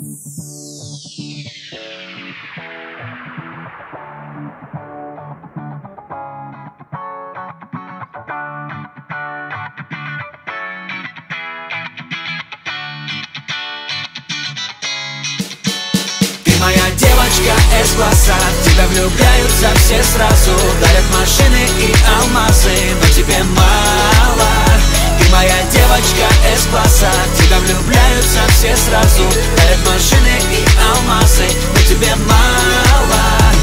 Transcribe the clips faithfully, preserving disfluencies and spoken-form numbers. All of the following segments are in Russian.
Моя девочка С-класса, в тебя влюбляются все сразу. Дарят машины и алмазы, но тебе мало. Ты моя девочка С-класса, в тебя влюбляются все сразу. Дарят машины и алмазы, но тебе мало.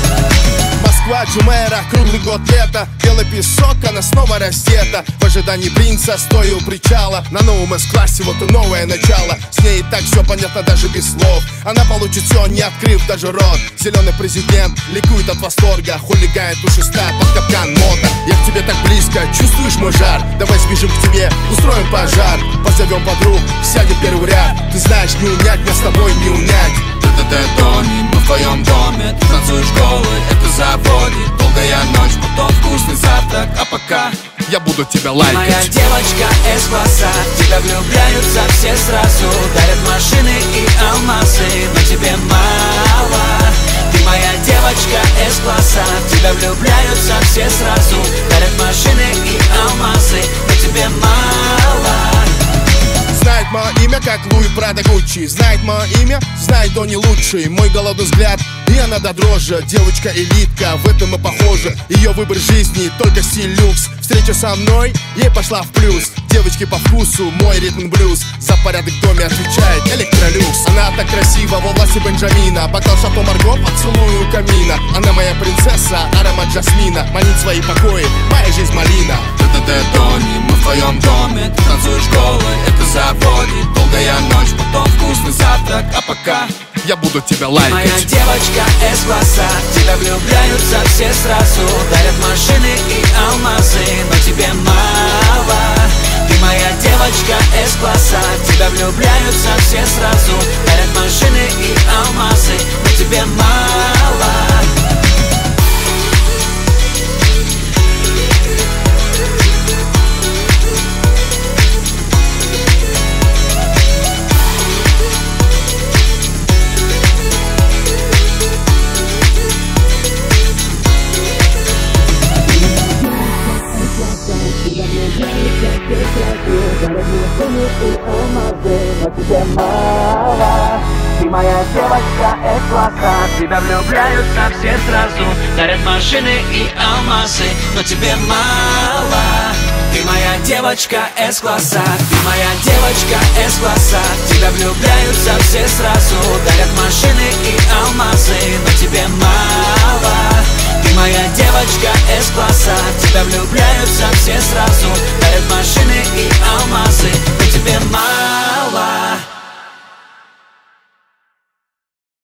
Москва, Джумейра, круглый год лето. Белый песок, она снова раздета. В ожидании принца стою у причала. На новом С-классе вот и новое начало. С ней и так все понятно даже без слов. Она получит все, не открыв даже рот. Зеленый президент ликует от восторга. Хулиган пушистая, под капкан мода. Я к тебе так близко, чувствуешь мой жар? Давай сбежим к тебе, устроим пожар. Позовем подруг, сядем в первый ряд. Ты знаешь, не унять, мне с тобой не унять. Т-т-т-тони, мы в твоем доме. Ты танцуешь голый, это заводит. Долгая ночь, потом вкусный завтрак. А пока я буду тебя лайкать. Моя девочка С-класса, в тебя влюбляются все сразу. Дарят машины и алмазы, но тебе мало. Ты моя девочка С-класса, в тебя влюбляются все сразу. Дарят машины и алмазы, но тебе мало. Знает мое имя, как Луи Прадо Гуччи. Знает мое имя, знает, то не лучший. Мой голодный взгляд, и она до дрожи. Девочка-элитка, в этом мы похожи. Ее выбор жизни, только стиль люкс. Встреча со мной, ей пошла в плюс. Девочки по вкусу, мой ритм блюз. За порядок в доме отвечает электролюкс. Она так красива, во власти Бенджамина. Бокал Шато Марго, поцелую у камина. Она моя принцесса, аромат жасмина. Манит свои покои, моя жизнь малина. Т-т-т-тони, мы в твоем доме. Ты танцуешь голый, это заводит. Долгая ночь, потом вкусный завтрак. А пока я буду тебя лайкать. Моя девочка С-класса, в тебя влюбляются все сразу. Дарят машины и алмазы, но тебе мало. Ты моя девочка С-класса, в тебя влюбляются все сразу. Дарят машины и алмазы, но тебе мало. Тебе мало. Ты моя девочка С-класса, в тебя влюбляются все сразу. Дарят машины и алмазы, но тебе мало. Ты моя девочка С-класса, ты моя девочка С-класса, в тебя влюбляются все сразу. Дарят машины и алмазы, но тебе мало. Ты моя девочка С-класса, в тебя влюбляются все сразу. Дарят машины и алмазы, но тебе мало.